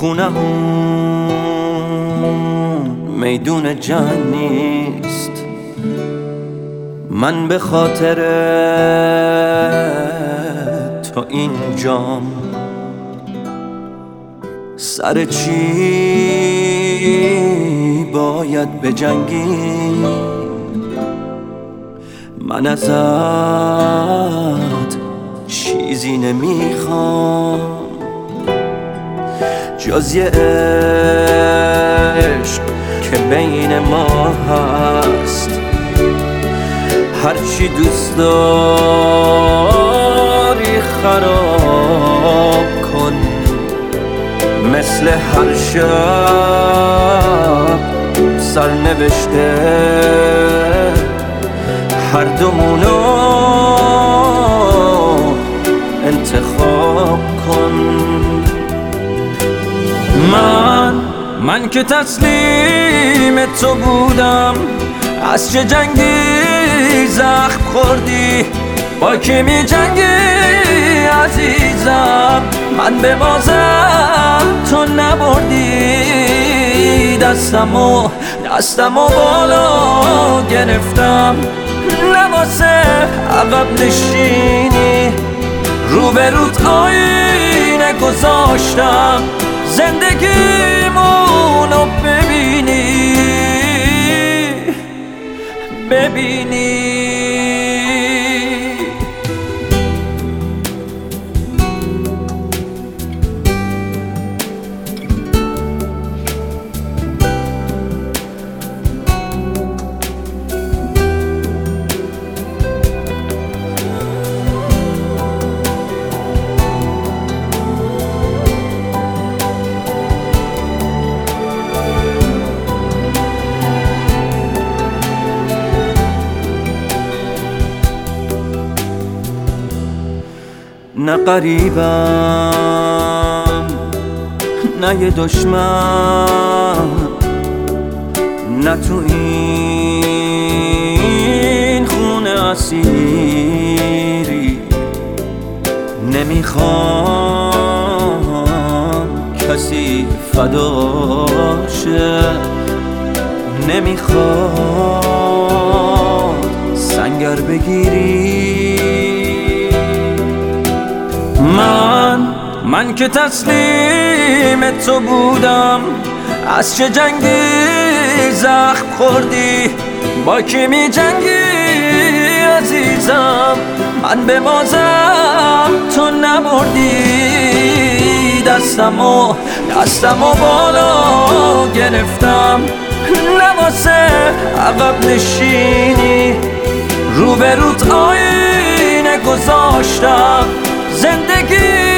خونه‌مون میدون جنگ نیست. من به خاطر تو اینجام، سر چی باید بجنگی؟ من ازت چیزی نمیخوام جز یه عشق که بین ما هست. هرچی دوست داری خراب کن، مثل هر شب سرنوشته هر دومونو انتخاب کن. من که تسلیم تو بودم، از چه جنگی زخم خوردی؟ با کی می جنگی عزیزم؟ من به بازم تو نبردی. دستمو بالا گرفتم، لباسه عقب نشینی، روبروت آینه گذاشتم زندگیمونو ببینی. نه قریبم نه یه دشمن، نه تو این خونه اسیری. نمیخوام کسی فداشه، نمیخوام سنگر بگیری. من که تسلیم تو بودم، از چه جنگی زخم خوردی؟ با کی می جنگی عزیزم؟ من به بازم تو نبردی. دستمو بالا گرفتم، لباسه عقب نشینی، روبروت آینه گذاشتم زندگی